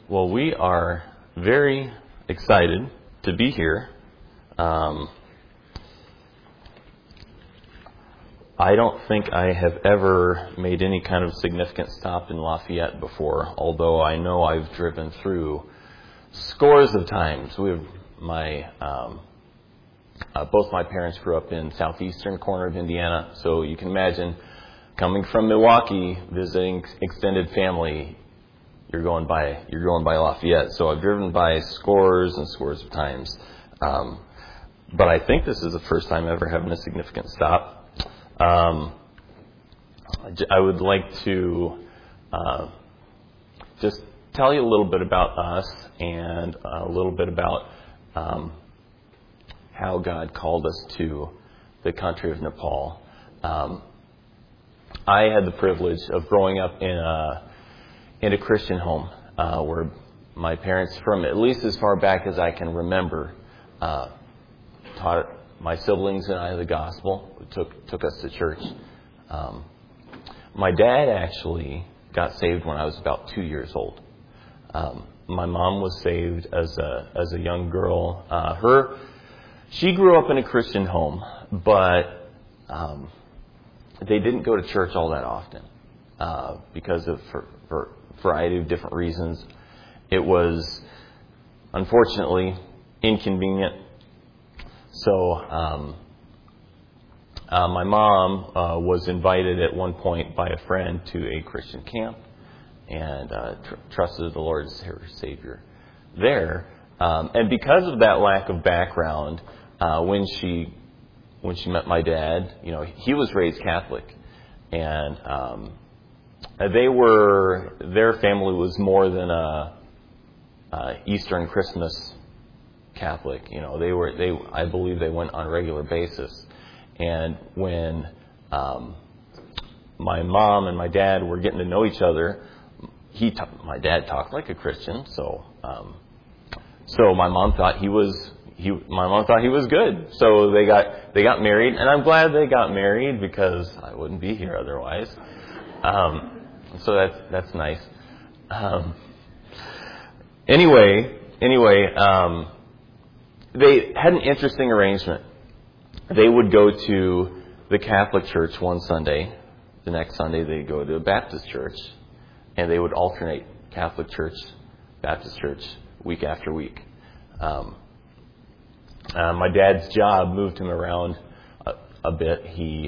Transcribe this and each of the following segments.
Well, we are very excited to be here. I don't think I have ever made any kind of significant stop in Lafayette before, although I know I've driven through scores of times. Both my parents grew up in southeastern corner of Indiana, so you can imagine coming from Milwaukee, visiting extended family. You're going by Lafayette, so I've driven by scores and scores of times. But I think this is the first time ever having a significant stop. I would like to just tell you a little bit about us and a little bit about how God called us to the country of Nepal. I had the privilege of growing up in a Christian home where my parents, from at least as far back as I can remember, taught my siblings and I the gospel, took us to church. My dad actually got saved when I was about 2 years old. My mom was saved as a young girl. She grew up in a Christian home, but they didn't go to church all that often because of for a variety of different reasons. It was unfortunately inconvenient. So my mom was invited at one point by a friend to a Christian camp and trusted the Lord as her Savior there. And because of that lack of background, when she met my dad, he was raised Catholic, and their family was more than a Easter and Christmas Catholic. I believe they went on a regular basis. And when my mom and my dad were getting to know each other, my dad talked like a Christian, so my mom thought he was good. So they got married, and I'm glad they got married because I wouldn't be here otherwise. So that's nice. Anyway, they had an interesting arrangement. They would go to the Catholic church one Sunday. The next Sunday they'd go to a Baptist church, and they would alternate Catholic church, Baptist church, week after week. My dad's job moved him around a bit. He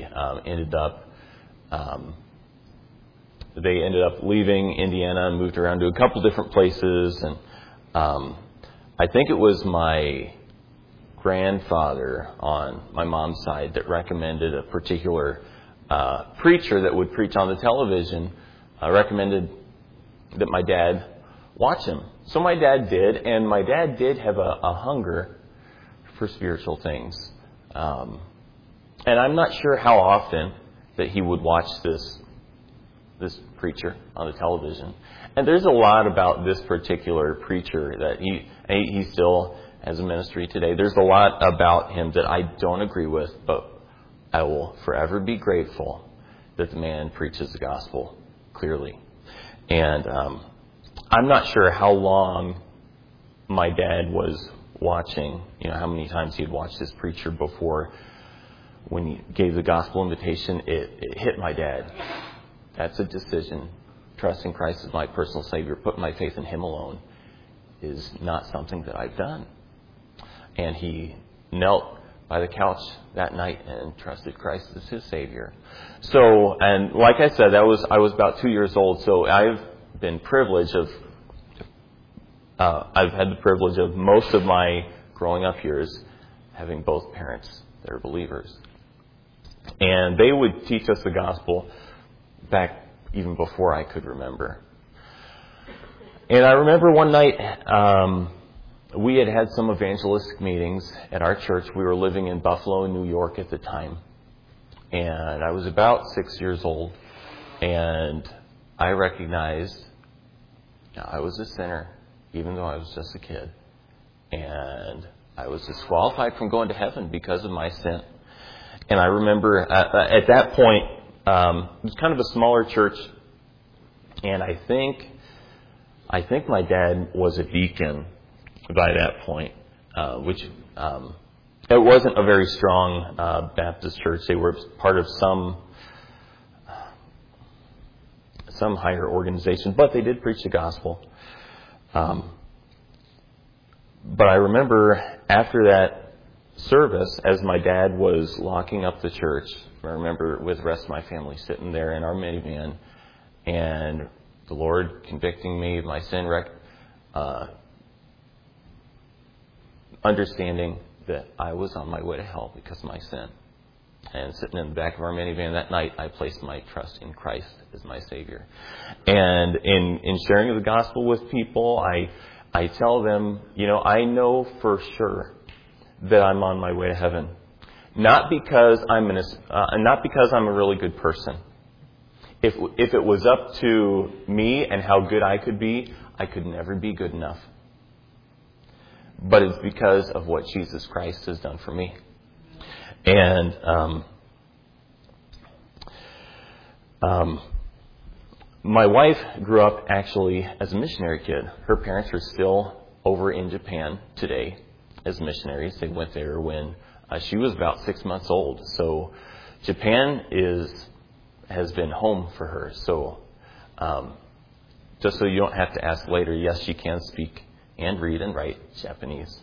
they ended up leaving Indiana and moved around to a couple different places. And I think it was my grandfather on my mom's side that recommended a particular preacher that would preach on the television, recommended that my dad watch him. So my dad did, and my dad did have a hunger for spiritual things. And I'm not sure how often that he would watch this preacher on the television. And there's a lot about this particular preacher that he still has a ministry today. There's a lot about him that I don't agree with, but I will forever be grateful that the man preaches the gospel clearly. And I'm not sure how long my dad was watching, how many times he had watched this preacher before when he gave the gospel invitation, it hit my dad. That's a decision. Trusting Christ as my personal Savior, putting my faith in Him alone, is not something that I've done. And he knelt by the couch that night and trusted Christ as his Savior. So, and like I said, I was about 2 years old, so I've had the privilege of most of my growing up years having both parents that are believers. And they would teach us the gospel back even before I could remember. And I remember one night, we had some evangelistic meetings at our church. We were living in Buffalo, New York at the time. And I was about 6 years old. And I recognized I was a sinner, even though I was just a kid. And I was disqualified from going to heaven because of my sin. And I remember at that point, it was kind of a smaller church. And I think I think my dad was a deacon by that point, which it wasn't a very strong Baptist church. They were part of some higher organization, but they did preach the gospel. But I remember after that service, as my dad was locking up the church, I remember with the rest of my family sitting there in our minivan, and the Lord convicting me of my sin, understanding that I was on my way to hell because of my sin. And sitting in the back of our minivan that night, I placed my trust in Christ as my Savior. And in sharing the gospel with people, I tell them, I know for sure that I'm on my way to heaven. Not because I'm a really good person. If it was up to me and how good I could be, I could never be good enough. But it's because of what Jesus Christ has done for me. And my wife grew up actually as a missionary kid. Her parents are still over in Japan today as missionaries. They went there when she was about 6 months old. So Japan has been home for her. So just so you don't have to ask later, yes, she can speak and read and write Japanese.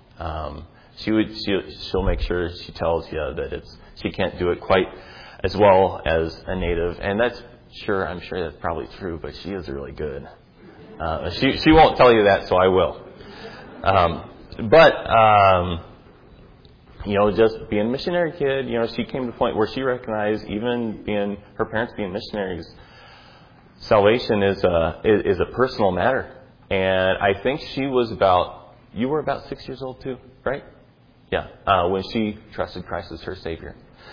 She'll make sure she tells you that she can't do it quite as well as a native, and I'm sure that's probably true, but she is really good. She won't tell you that, so I will. Just being a missionary kid, she came to the point where she recognized even her parents being missionaries, salvation is a personal matter. And I think you were about 6 years old too, right? Yeah, when she trusted Christ as her Savior.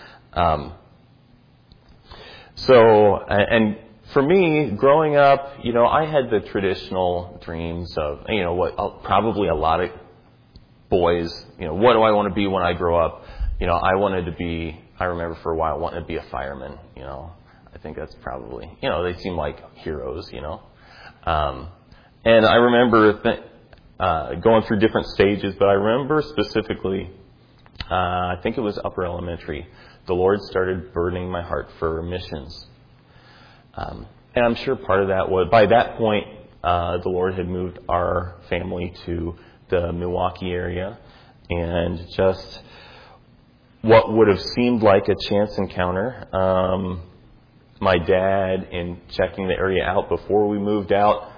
And for me, growing up, I had the traditional dreams of, what probably a lot of boys, what do I want to be when I grow up? I remember for a while wanting to be a fireman, I think that's probably, they seem like heroes, and I remember going through different stages, but I remember specifically, I think it was upper elementary, the Lord started burdening my heart for missions. And I'm sure part of that was, by that point, the Lord had moved our family to the Milwaukee area, and just what would have seemed like a chance encounter, my dad, in checking the area out before we moved out,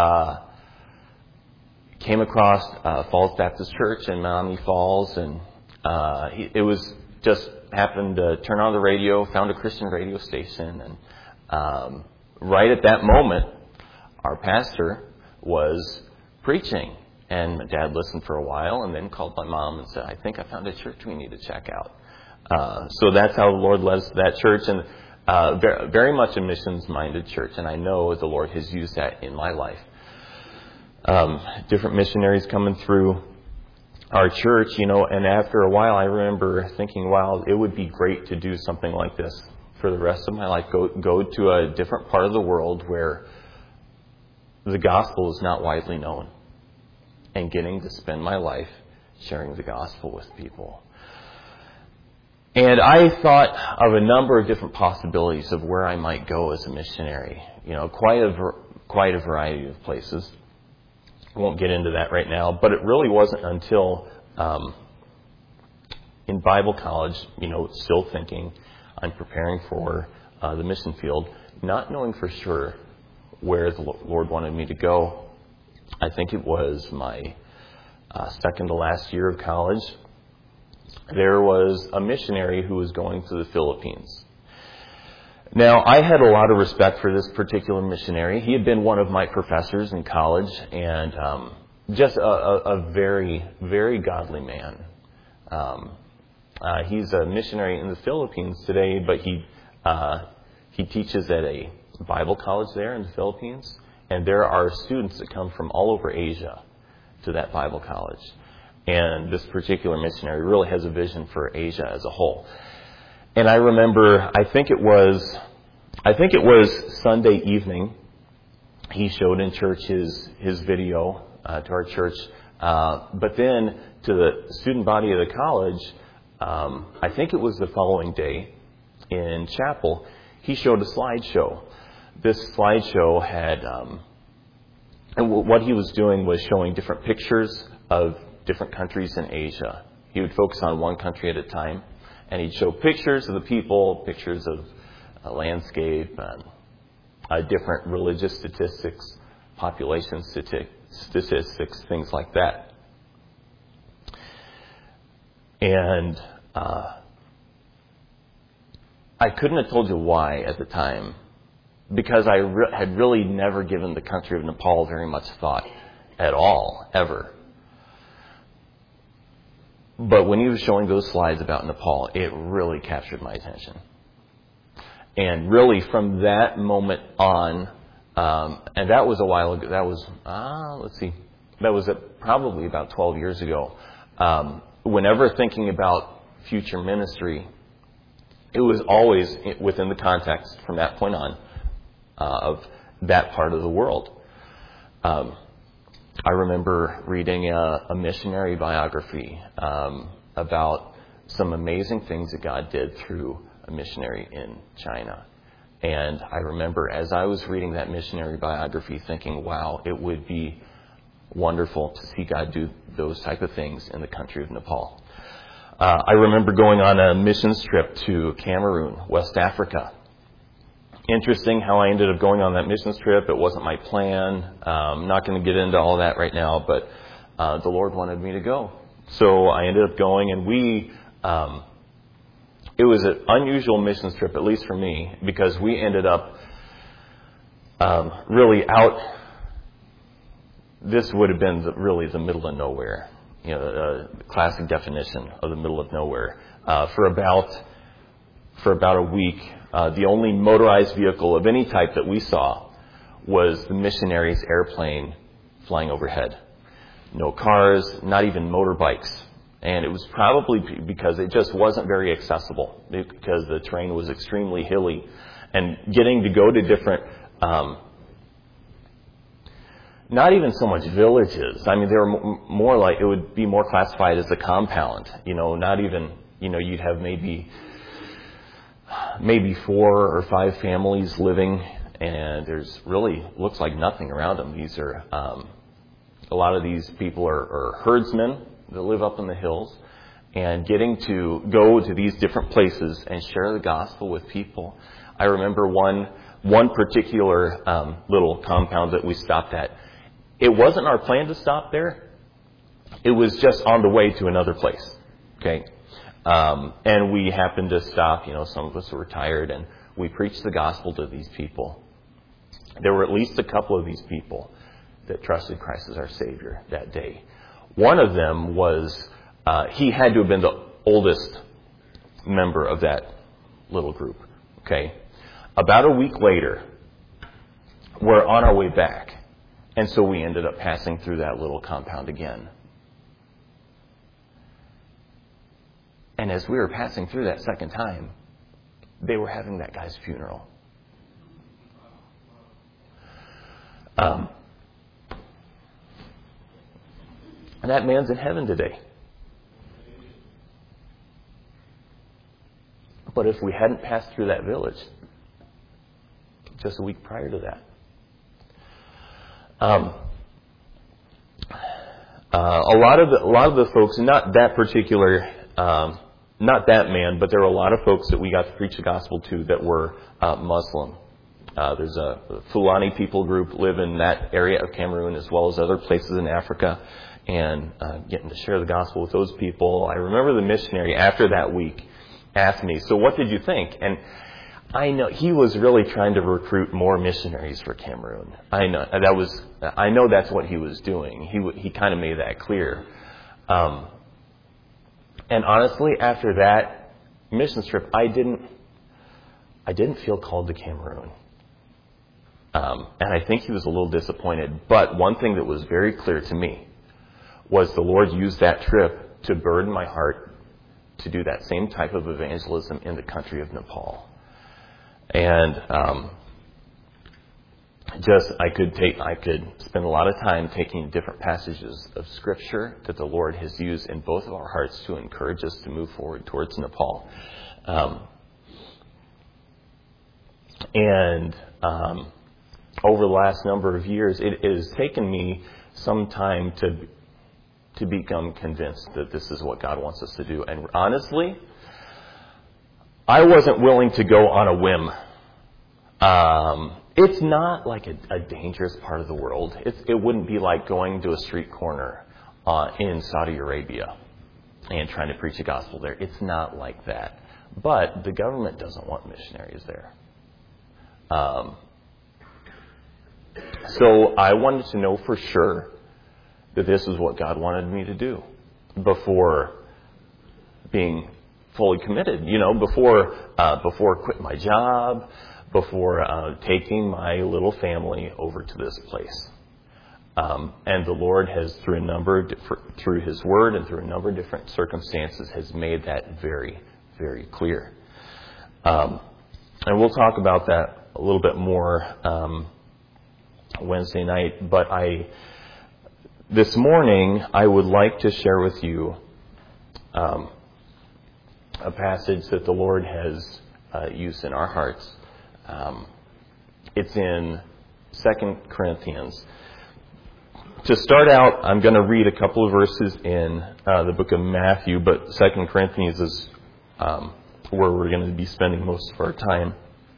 came across Falls Baptist Church in Menominee Falls, and it was just happened to turn on the radio, found a Christian radio station, and right at that moment, our pastor was preaching. And my dad listened for a while and then called my mom and said, I think I found a church we need to check out. So that's how the Lord led us to that church, and very much a missions-minded church. And I know the Lord has used that in my life. Different missionaries coming through our church, and after a while I remember thinking, wow, it would be great to do something like this for the rest of my life. Go to a different part of the world where the gospel is not widely known, and getting to spend my life sharing the gospel with people. And I thought of a number of different possibilities of where I might go as a missionary. Quite a variety of places. I won't get into that right now, but it really wasn't until in Bible college, still thinking I'm preparing for the mission field, not knowing for sure where the Lord wanted me to go. I think it was my second to last year of college. There was a missionary who was going to the Philippines. Now, I had a lot of respect for this particular missionary. He had been one of my professors in college, and just a very, very godly man. He's a missionary in the Philippines today, but he teaches at a Bible college there in the Philippines. And there are students that come from all over Asia to that Bible college. And this particular missionary really has a vision for Asia as a whole. And I remember, I think it was Sunday evening. he showed in church his video to our church. But then to the student body of the college, I think it was the following day in chapel, he showed a slideshow. This slideshow had, and what he was doing was showing different pictures of different countries in Asia. He would focus on one country at a time, and he'd show pictures of the people, pictures of a landscape, different religious statistics, population statistics, things like that. And I couldn't have told you why at the time, because I had really never given the country of Nepal very much thought at all, ever. But when he was showing those slides about Nepal, it really captured my attention. And really from that moment on, and that was a while ago, that was, that was probably about 12 years ago. Whenever thinking about future ministry, it was always within the context from that point on of that part of the world. I remember reading a missionary biography about some amazing things that God did through a missionary in China. And I remember as I was reading that missionary biography thinking, wow, it would be wonderful to see God do those type of things in the country of Nepal. I remember going on a missions trip to Cameroon, West Africa. Interesting how I ended up going on that missions trip. It wasn't my plan. I'm not going to get into all that right now, but the Lord wanted me to go. So I ended up going, and it was an unusual missions trip, at least for me, because we ended up really out. This would have been really the middle of nowhere, the classic definition of the middle of nowhere. For about a week, the only motorized vehicle of any type that we saw was the missionaries' airplane flying overhead. No cars, not even motorbikes. And it was probably because it just wasn't very accessible, because the terrain was extremely hilly. And getting to go to different, not even so much villages. I mean, they were more like, it would be more classified as a compound. Not even, you'd have maybe 4 or 5 families living, and there's really looks like nothing around them. These are, a lot of these people are herdsmen that live up in the hills, and getting to go to these different places and share the gospel with people. I remember one particular little compound that we stopped at. It wasn't our plan to stop there. It was just on the way to another place. Okay. And we happened to stop, some of us were tired, and we preached the gospel to these people. There were at least a couple of these people that trusted Christ as our Savior that day. One of them was, he had to have been the oldest member of that little group. Okay. About a week later, we're on our way back. And so we ended up passing through that little compound again. And as we were passing through that second time, they were having that guy's funeral. And that man's in heaven today. But if we hadn't passed through that village just a week prior to that, a lot of the folks, not that particular, not that man, but there were a lot of folks that we got to preach the gospel to that were Muslim. There's a Fulani people group live in that area of Cameroon as well as other places in Africa, and getting to share the gospel with those people. I remember the missionary after that week asked me, "So what did you think?" And I know he was really trying to recruit more missionaries for Cameroon. I know that's what he was doing. He kind of made that clear. And honestly, after that mission trip, I didn't feel called to Cameroon. And I think he was a little disappointed. But one thing that was very clear to me was the Lord used that trip to burden my heart to do that same type of evangelism in the country of Nepal. And I could spend a lot of time taking different passages of Scripture that the Lord has used in both of our hearts to encourage us to move forward towards Nepal. Over the last number of years, it has taken me some time to become convinced that this is what God wants us to do. And honestly, I wasn't willing to go on a whim. It's not like a dangerous part of the world. It wouldn't be like going to a street corner in Saudi Arabia and trying to preach the gospel there. It's not like that. But the government doesn't want missionaries there. So I wanted to know for sure that this is what God wanted me to do before being fully committed. Before quitting my job, before taking my little family over to this place. And the Lord has, through His Word and through a number of different circumstances, has made that very, very clear. And we'll talk about that a little bit more Wednesday night. But this morning, I would like to share with you a passage that the Lord has used in our hearts. It's in 2 Corinthians. To start out, I'm going to read a couple of verses in the book of Matthew, but 2 Corinthians is where we're going to be spending most of our time.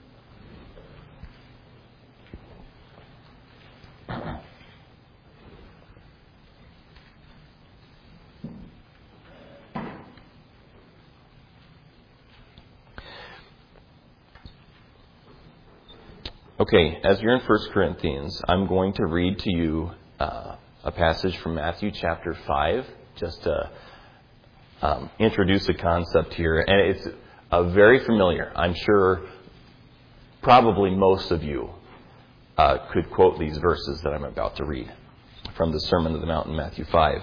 Okay, as you're in 1 Corinthians, I'm going to read to you a passage from Matthew chapter 5, just to introduce a concept here. And it's very familiar. I'm sure probably most of you could quote these verses that I'm about to read from the Sermon on the Mount in Matthew 5.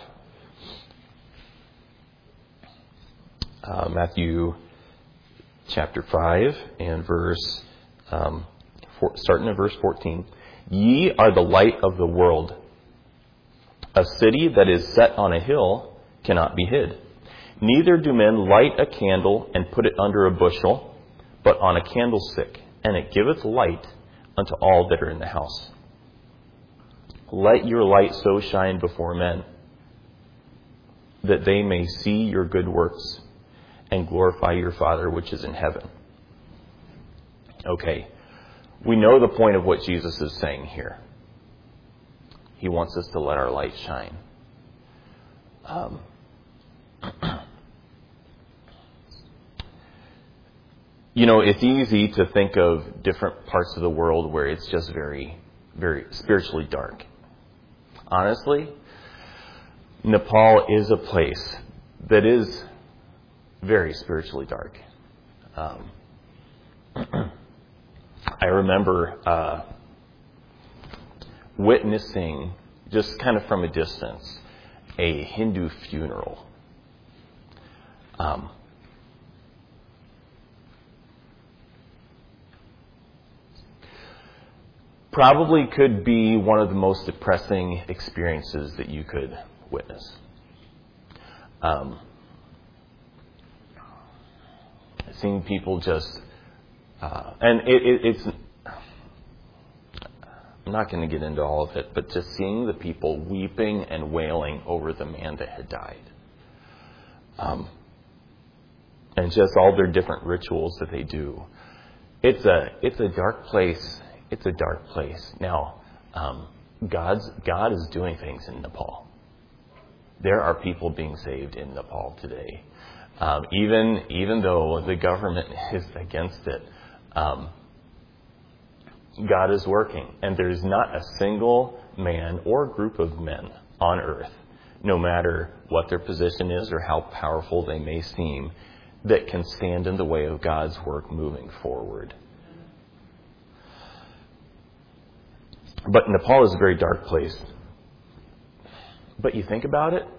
Matthew chapter 5 and starting in verse 14. Ye are the light of the world. A city that is set on a hill cannot be hid. Neither do men light a candle and put it under a bushel, but on a candlestick, and it giveth light unto all that are in the house. Let your light so shine before men, that they may see your good works and glorify your Father which is in heaven. Okay, we know the point of what Jesus is saying here. He wants us to let our light shine. It's easy to think of different parts of the world where it's just very, very spiritually dark. Honestly, Nepal is a place that is very spiritually dark. I remember witnessing, just kind of from a distance, a Hindu funeral. Probably could be one of the most depressing experiences that you could witness. Seeing people just, and it's, I'm not going to get into all of it, but just seeing the people weeping and wailing over the man that had died. And just all their different rituals that they do. It's a dark place. It's a dark place. Now, God is doing things in Nepal. There are people being saved in Nepal today. Even though the government is against it, God is working. And there's not a single man or group of men on earth, no matter what their position is or how powerful they may seem, that can stand in the way of God's work moving forward. But Nepal is a very dark place. But you think about it,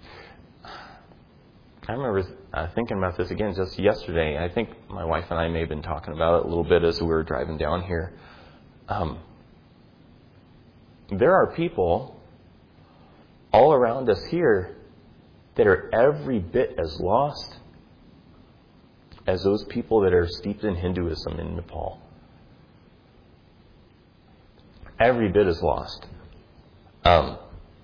I remember thinking about this again just yesterday. I think my wife and I may have been talking about it a little bit as we were driving down here. there are people all around us here that are every bit as lost as those people that are steeped in Hinduism in Nepal. Every bit as lost. And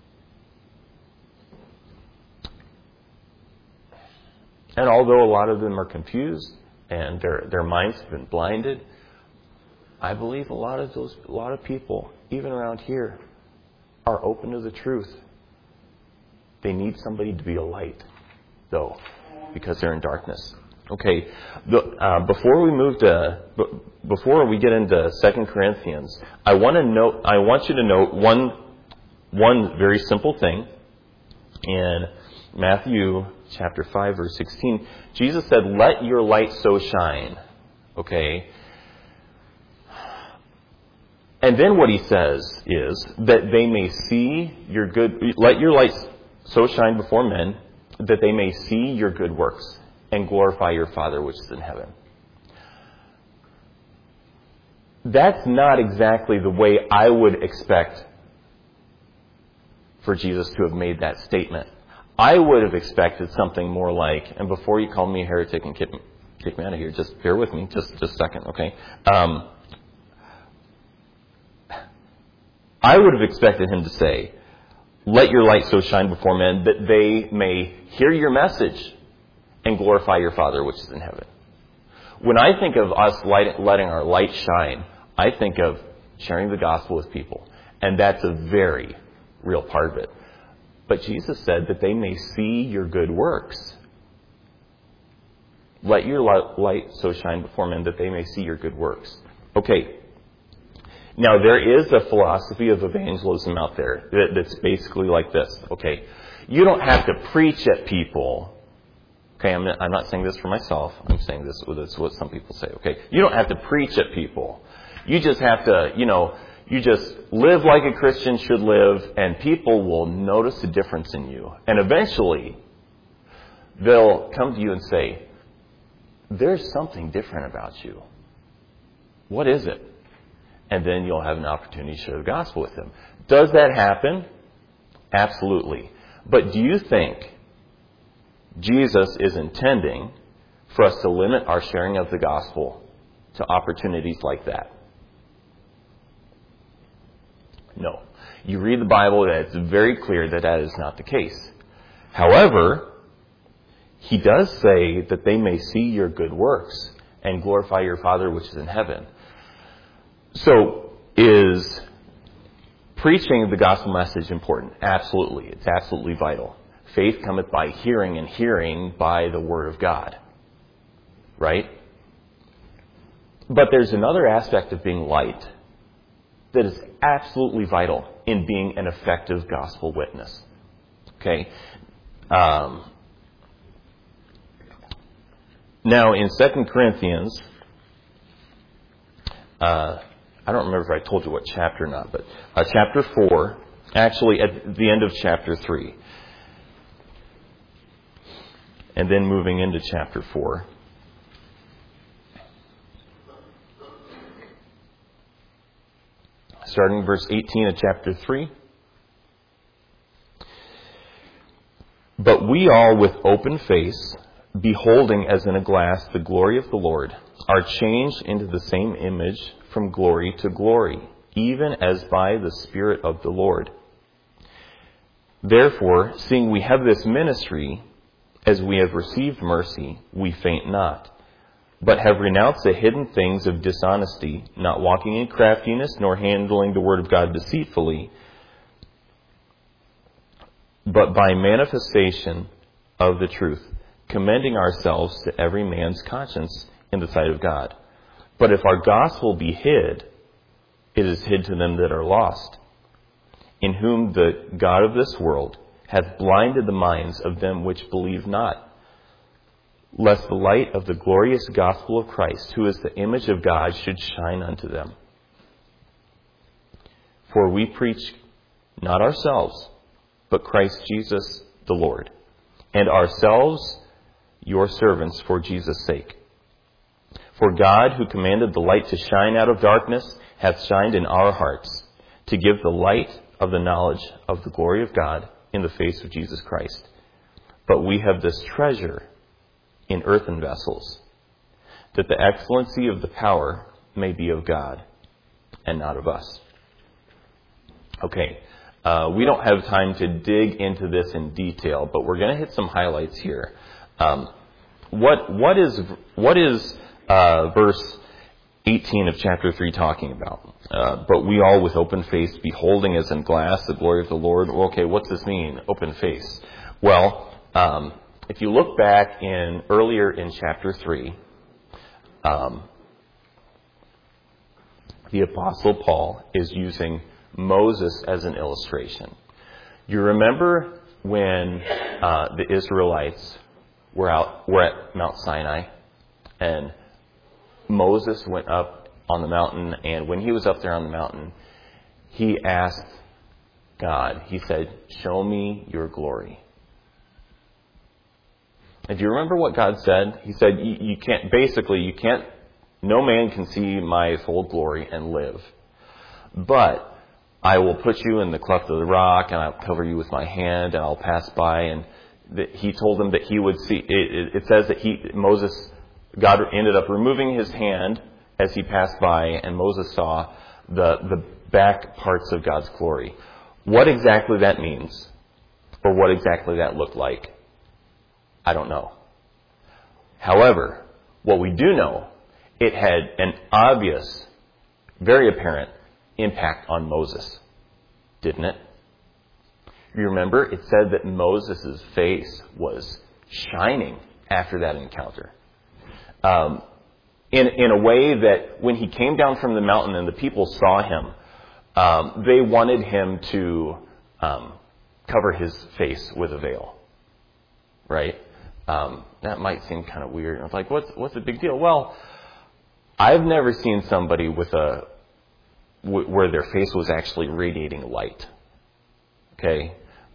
although a lot of them are confused and their minds have been blinded, I believe a lot of people, even around here, are open to the truth. They need somebody to be a light, though, because they're in darkness. Okay, before we get into 2 Corinthians, I want you to note one very simple thing. In Matthew chapter 5, verse 16, Jesus said, "Let your light so shine." Okay? And then what he says is that they may see your good, let your light so shine before men that they may see your good works and glorify your Father which is in heaven. That's not exactly the way I would expect for Jesus to have made that statement. I would have expected something more like, and before you call me a heretic and kick me out of here, just bear with me just a second, okay? I would have expected him to say, "Let your light so shine before men that they may hear your message and glorify your Father which is in heaven." When I think of us letting our light shine, I think of sharing the gospel with people. And that's a very real part of it. But Jesus said that they may see your good works. Let your light so shine before men that they may see your good works. Okay. Now, there is a philosophy of evangelism out there that's basically like this. Okay. You don't have to preach at people. Okay, I'm not saying this for myself. I'm saying this is what some people say. Okay. You don't have to preach at people. You just have to, you just live like a Christian should live, and people will notice a difference in you. And eventually, they'll come to you and say, "There's something different about you. What is it?" And then you'll have an opportunity to share the gospel with them. Does that happen? Absolutely. But do you think Jesus is intending for us to limit our sharing of the gospel to opportunities like that? No. You read the Bible, and it's very clear that that is not the case. However, he does say that they may see your good works and glorify your Father which is in heaven. So, is preaching the gospel message important? Absolutely. It's absolutely vital. Faith cometh by hearing, and hearing by the word of God. Right? But there's another aspect of being light that is absolutely vital in being an effective gospel witness. Okay? Now, in 2 Corinthians, I don't remember if I told you what chapter or not, but chapter 4, actually at the end of chapter 3. And then moving into chapter 4. Starting verse 18 of chapter 3. "But we all with open face, beholding as in a glass the glory of the Lord, are changed into the same image from glory to glory, even as by the Spirit of the Lord. Therefore, seeing we have this ministry, as we have received mercy, we faint not, but have renounced the hidden things of dishonesty, not walking in craftiness, nor handling the word of God deceitfully, but by manifestation of the truth, commending ourselves to every man's conscience in the sight of God. But if our gospel be hid, it is hid to them that are lost, in whom the God of this world hath blinded the minds of them which believe not, lest the light of the glorious gospel of Christ, who is the image of God, should shine unto them. For we preach not ourselves, but Christ Jesus the Lord, and ourselves your servants for Jesus' sake. For God, who commanded the light to shine out of darkness, hath shined in our hearts, to give the light of the knowledge of the glory of God in the face of Jesus Christ. But we have this treasure in earthen vessels, that the excellency of the power may be of God and not of us. Okay, we don't have time to dig into this in detail, but we're going to hit some highlights here. What is verse 18 of chapter 3 talking about? But we all with open face, beholding as in glass the glory of the Lord. Well, okay, what's this mean, open face? Well, if you look back earlier in chapter 3, the Apostle Paul is using Moses as an illustration. You remember when the Israelites were at Mount Sinai, and Moses went up on the mountain, and when he was up there on the mountain, he asked God, he said, "Show me your glory." And do you remember what God said? He said, you can't, no man can see my full glory and live. But I will put you in the cleft of the rock, and I'll cover you with my hand, and I'll pass by. And he told them that he would see, it says that God ended up removing his hand as he passed by, and Moses saw the back parts of God's glory. What exactly that means, or what exactly that looked like, I don't know. However, what we do know, it had an obvious, very apparent impact on Moses, didn't it? You remember, it said that Moses' face was shining after that encounter. In a way that when he came down from the mountain and the people saw him, they wanted him to cover his face with a veil. Right? That might seem kind of weird. It's like, what's the big deal? Well, I've never seen somebody where their face was actually radiating light. Okay?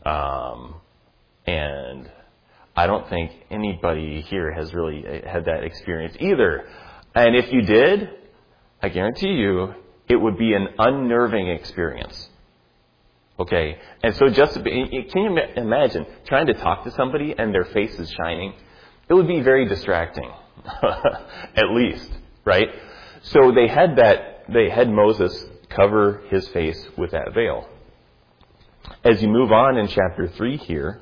And I don't think anybody here has really had that experience either. And if you did, I guarantee you, it would be an unnerving experience. Okay? And so can you imagine trying to talk to somebody and their face is shining? It would be very distracting. At least. Right? So they had Moses cover his face with that veil. As you move on in chapter 3 here,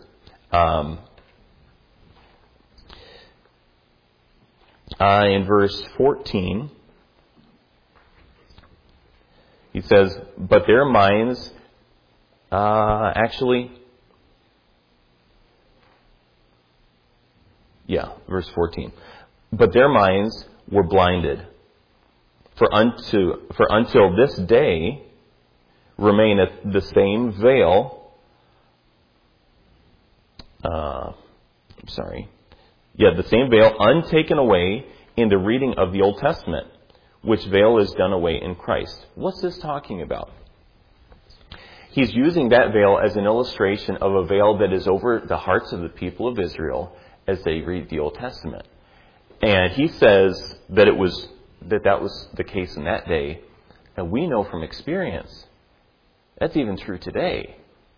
in verse 14, he says, but their minds, verse 14. But their minds were blinded. For until this day remaineth the same veil. The same veil untaken away in the reading of the Old Testament, which veil is done away in Christ. What's this talking about? He's using that veil as an illustration of a veil that is over the hearts of the people of Israel as they read the Old Testament. And he says that that was the case in that day. And we know from experience, that's even true today.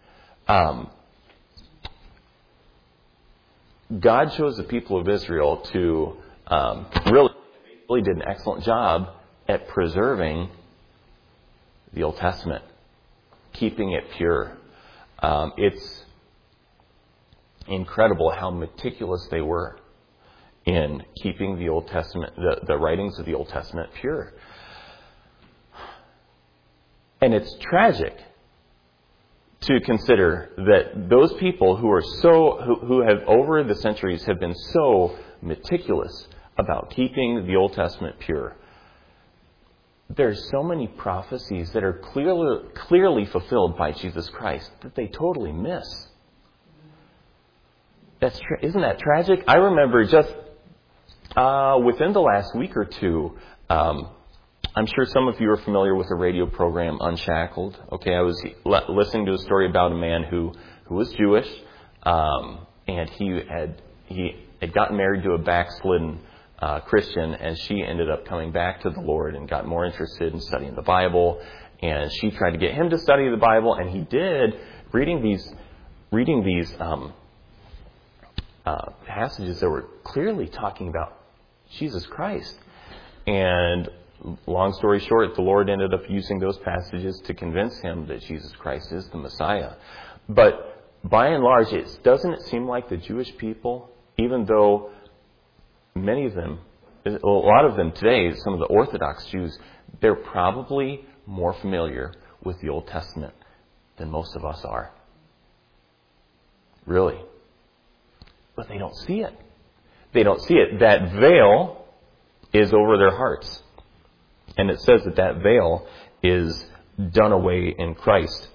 God chose the people of Israel to really did an excellent job at preserving the Old Testament, keeping it pure. It's incredible how meticulous they were in keeping the Old Testament, the writings of the Old Testament pure. And it's tragic to consider that those people who have over the centuries have been so meticulous about keeping the Old Testament pure. There's so many prophecies that are clearly fulfilled by Jesus Christ that they totally miss. Isn't that tragic? I remember just within the last week or two, I'm sure some of you are familiar with the radio program Unshackled. Okay, I was listening to a story about a man who was Jewish, and he had gotten married to a backslidden Christian, and she ended up coming back to the Lord and got more interested in studying the Bible And she tried to get him to study the Bible, and he did, reading these passages that were clearly talking about Jesus Christ. And long story short, the Lord ended up using those passages to convince him that Jesus Christ is the Messiah. But by and large, doesn't it seem like the Jewish people, even though many of them, a lot of them today, some of the Orthodox Jews, they're probably more familiar with the Old Testament than most of us are. Really. But they don't see it. They don't see it. That veil is over their hearts. And it says that veil is done away in Christ.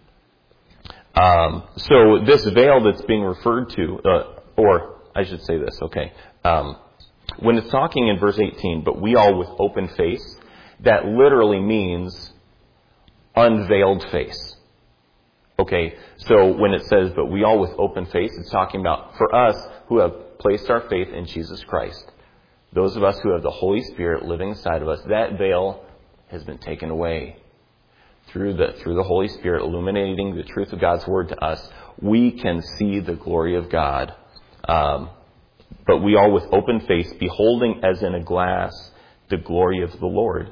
So this veil that's being referred to, or I should say this, okay. When it's talking in verse 18, but we all with open face, that literally means unveiled face. Okay, so when it says, but we all with open face, it's talking about for us who have placed our faith in Jesus Christ. Those of us who have the Holy Spirit living inside of us, that veil has been taken away. Through the Holy Spirit illuminating the truth of God's Word to us, we can see the glory of God. But we all with open face, beholding as in a glass the glory of the Lord,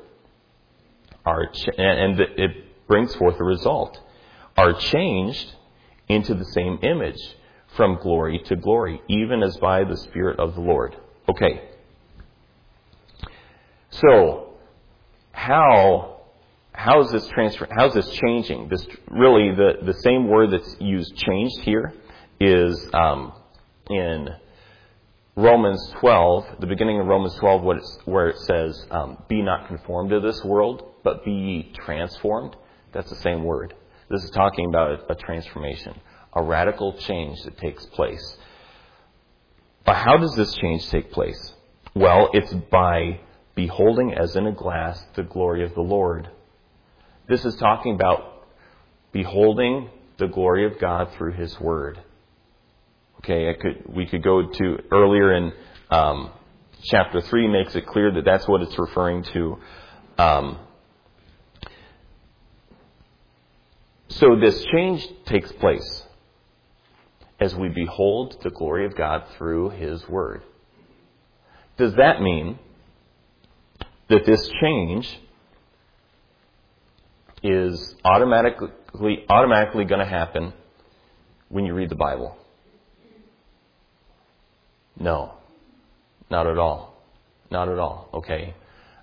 and it brings forth a result, are changed into the same image from glory to glory, even as by the Spirit of the Lord. Okay. So, how is this transfer? How is this changing? This really the same word that's used, changed here, is in Romans 12, the beginning of Romans 12, where it says, "Be not conformed to this world, but be ye transformed." That's the same word. This is talking about a transformation, a radical change that takes place. But how does this change take place? Well, it's by beholding as in a glass the glory of the Lord. This is talking about beholding the glory of God through His Word. Okay, we could go to earlier in chapter 3, makes it clear that that's what it's referring to. So this change takes place as we behold the glory of God through His Word. Does that mean that this change is automatically going to happen when you read the Bible? No, not at all. Not at all. Okay.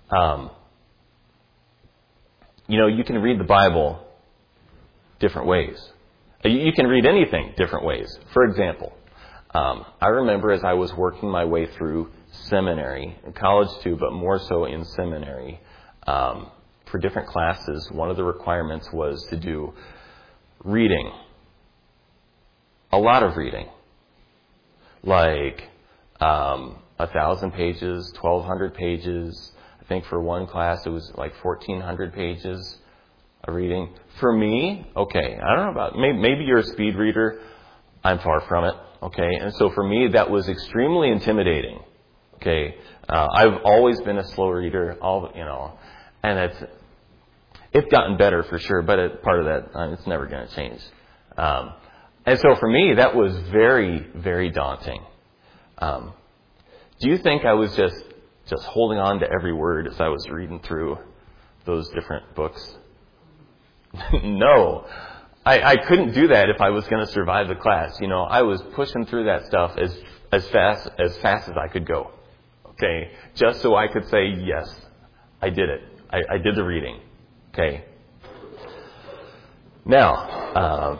You can read the Bible different ways. You can read anything different ways. For example, I remember as I was working my way through seminary, in college too, but more so in seminary, for different classes, one of the requirements was to do reading. A lot of reading. Like 1,000 pages, 1,200 pages. I think for one class it was like 1,400 pages of reading. For me, okay, I don't know about, maybe you're a speed reader. I'm far from it. Okay, and so for me that was extremely intimidating. Okay, I've always been a slow reader, and it's gotten better for sure, but part of that, it's never going to change. And so for me, that was very, very daunting. Do you think I was just holding on to every word as I was reading through those different books? No. I couldn't do that if I was going to survive the class. I was pushing through that stuff as fast as I could go. Okay? Just so I could say, yes, I did it. I did the reading. Okay? Now,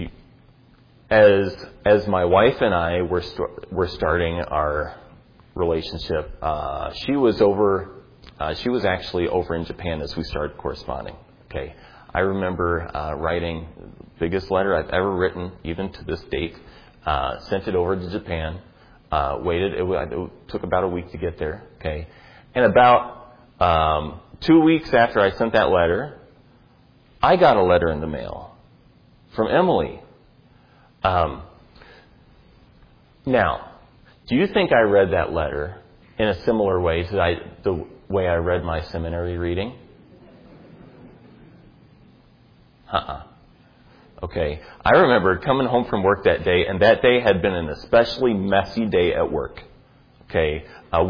as my wife and I were starting our relationship, she was actually over in Japan as we started corresponding. Okay? I remember writing the biggest letter I've ever written, even to this date. Sent it over to Japan. Waited. It took about a week to get there. Okay, and about 2 weeks after I sent that letter, I got a letter in the mail from Emily. Now, do you think I read that letter in a similar way to the way I read my seminary reading? Okay. I remember coming home from work that day, and that day had been an especially messy day at work. Okay.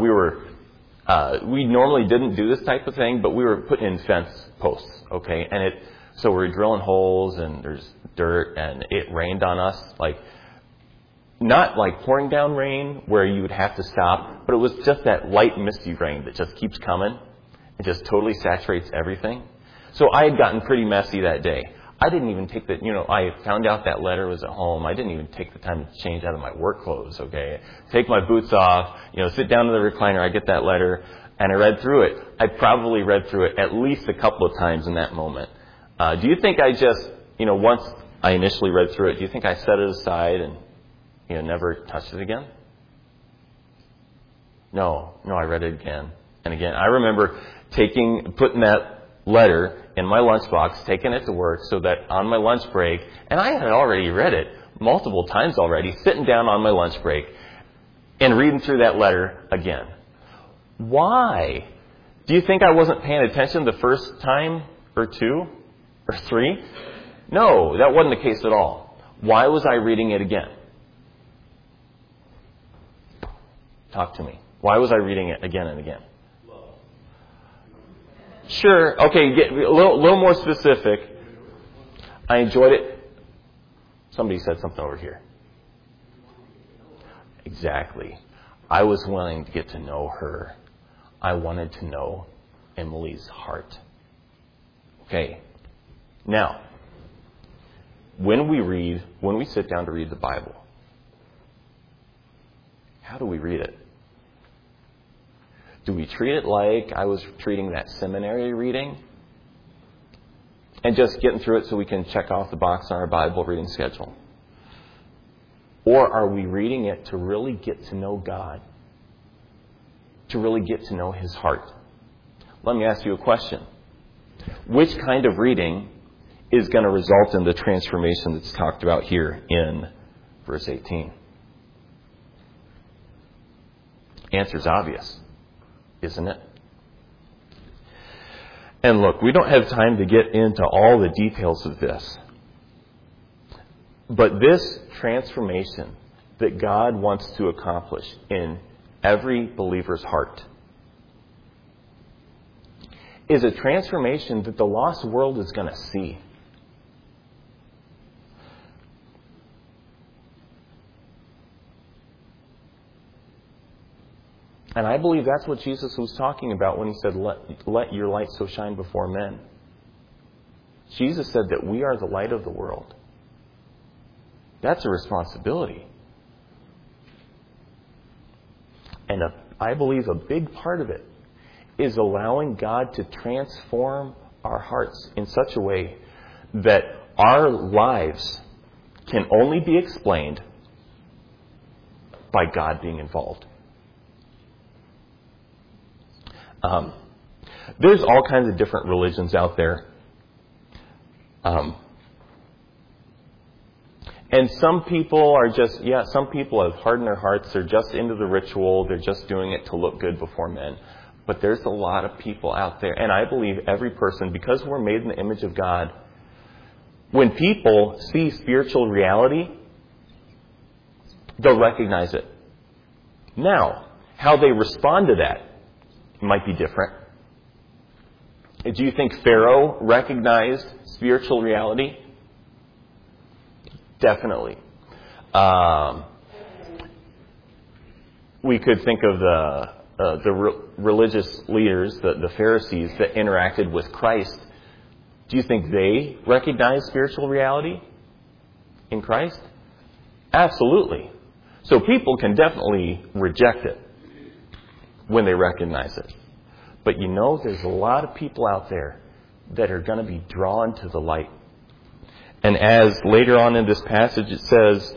We normally didn't do this type of thing, but we were putting in fence posts. Okay. So we're drilling holes, and there's dirt, and it rained on us, not like pouring down rain where you would have to stop, but it was just that light misty rain that just keeps coming. It just totally saturates everything. So I had gotten pretty messy that day. I didn't even take I found out that letter was at home. I didn't even take the time to change out of my work clothes, okay? Take my boots off, sit down in the recliner, I get that letter, and I read through it. I probably read through it at least a couple of times in that moment. Do you think I just, once I initially read through it, do you think I set it aside and never touched it again? No, I read it again and again. I remember putting that letter in my lunchbox, taking it to work so that on my lunch break, and I had already read it multiple times already, sitting down on my lunch break and reading through that letter again. Why? Do you think I wasn't paying attention the first time or two or three? No, that wasn't the case at all. Why was I reading it again? Talk to me. Why was I reading it again and again? Sure. Okay, get a little more specific. I enjoyed it. Somebody said something over here. Exactly. I was willing to get to know her. I wanted to know Emily's heart. Okay. Now, when we sit down to read the Bible, how do we read it? Do we treat it like I was treating that seminary reading? And just getting through it so we can check off the box on our Bible reading schedule? Or are we reading it to really get to know God? To really get to know His heart? Let me ask you a question. Which kind of reading is going to result in the transformation that's talked about here in verse 18? Answer's obvious, isn't it? And look, we don't have time to get into all the details of this. But this transformation that God wants to accomplish in every believer's heart is a transformation that the lost world is going to see. And I believe that's what Jesus was talking about when He said, let your light so shine before men. Jesus said that we are the light of the world. That's a responsibility. And I believe a big part of it is allowing God to transform our hearts in such a way that our lives can only be explained by God being involved. There's all kinds of different religions out there. And some people are some people have hardened their hearts. They're just into the ritual. They're just doing it to look good before men. But there's a lot of people out there. And I believe every person, because we're made in the image of God, when people see spiritual reality, they'll recognize it. Now, how they respond to that might be different. Do you think Pharaoh recognized spiritual reality? Definitely. We could think of the religious leaders, the Pharisees that interacted with Christ. Do you think they recognized spiritual reality in Christ? Absolutely. So people can definitely reject it when they recognize it. But there's a lot of people out there that are going to be drawn to the light. And as later on in this passage it says,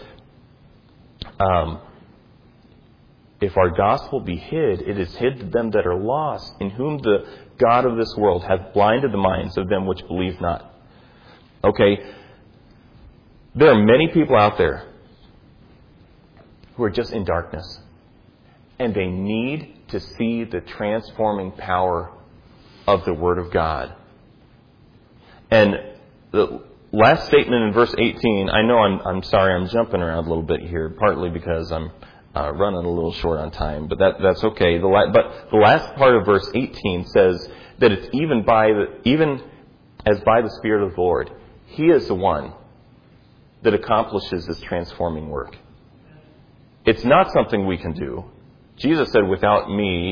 if our gospel be hid, it is hid to them that are lost, in whom the God of this world hath blinded the minds of them which believe not. Okay, there are many people out there who are just in darkness. And they need to see the transforming power of the Word of God. And last statement in verse 18, I know I'm sorry, I'm jumping around a little bit here, partly because I'm running a little short on time, but that's okay. But the last part of verse 18 says that it's even as by the Spirit of the Lord, He is the one that accomplishes this transforming work. It's not something we can do. Jesus said, without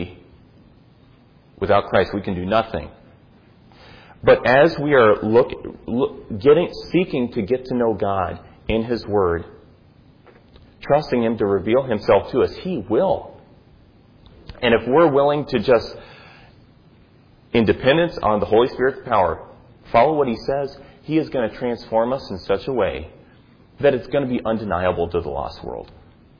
Christ, we can do nothing. But as we are seeking to get to know God in His Word, trusting Him to reveal Himself to us, He will. And if we're willing to just, in dependence on the Holy Spirit's power, follow what He says, He is going to transform us in such a way that it's going to be undeniable to the lost world.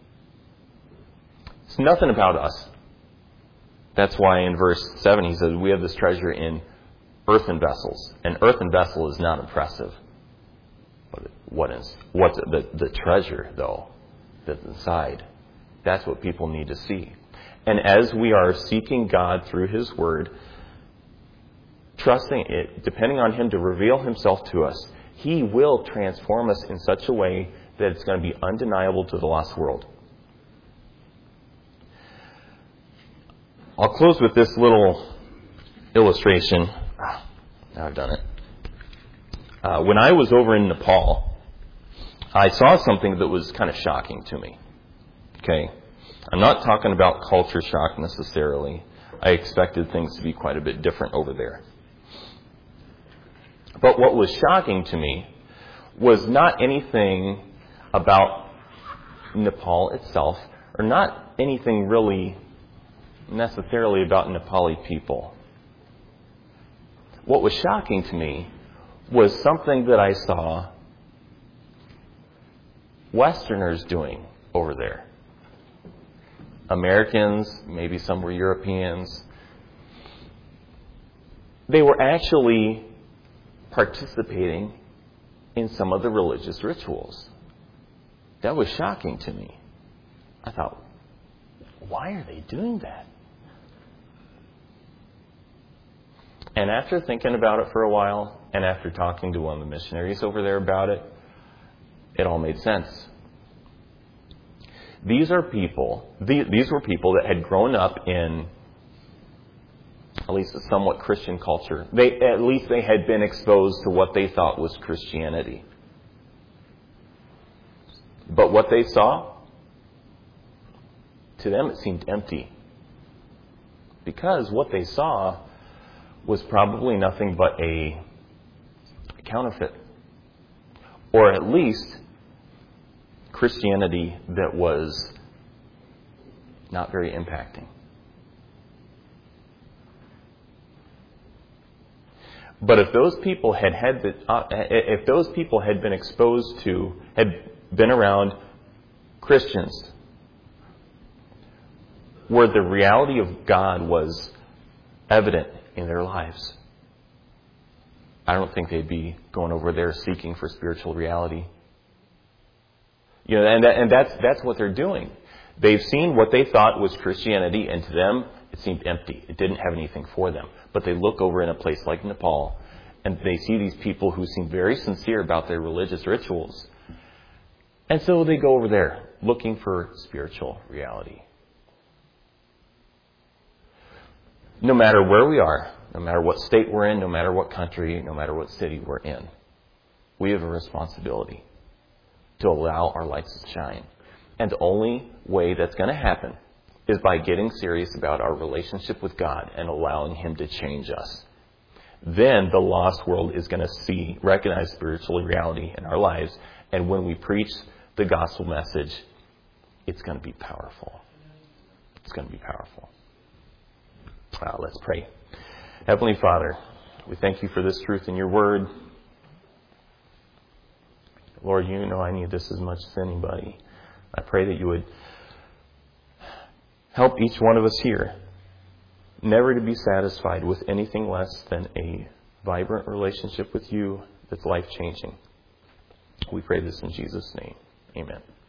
It's nothing about us. That's why in verse 7 he says, we have this treasure in earthen vessels. An earthen vessel is not impressive. What's the treasure, though, that's inside? That's what people need to see. And as we are seeking God through His Word, trusting it, depending on Him to reveal Himself to us, He will transform us in such a way that it's going to be undeniable to the lost world. I'll close with this little illustration. Now I've done it. When I was over in Nepal, I saw something that was kind of shocking to me. Okay? I'm not talking about culture shock necessarily. I expected things to be quite a bit different over there. But what was shocking to me was not anything about Nepal itself, or not anything really necessarily about Nepali people. What was shocking to me was something that I saw Westerners doing over there. Americans, maybe some were Europeans. They were actually participating in some of the religious rituals. That was shocking to me. I thought, why are they doing that? And after thinking about it for a while, and after talking to one of the missionaries over there about it, it all made sense. These were people that had grown up in at least a somewhat Christian culture. At least they had been exposed to what they thought was Christianity. But what they saw, to them it seemed empty. Because what they saw was probably nothing but a counterfeit. Or at least Christianity that was not very impacting. But if those people had been exposed to, had been around Christians, where the reality of God was evident in their lives, I don't think they'd be going over there seeking for spiritual reality. You know, and that's what they're doing. They've seen what they thought was Christianity, and to them it seemed empty. It didn't have anything for them. But they look over in a place like Nepal, and they see these people who seem very sincere about their religious rituals. And so they go over there looking for spiritual reality. No matter where we are, no matter what state we're in, no matter what country, no matter what city we're in, we have a responsibility to allow our lights to shine. And the only way that's going to happen is by getting serious about our relationship with God and allowing Him to change us. Then the lost world is going to recognize spiritual reality in our lives. And when we preach the gospel message, it's going to be powerful. It's going to be powerful. Let's pray. Heavenly Father, we thank You for this truth in Your Word. Lord, You know I need this as much as anybody. I pray that You would help each one of us here never to be satisfied with anything less than a vibrant relationship with You that's life-changing. We pray this in Jesus' name. Amen.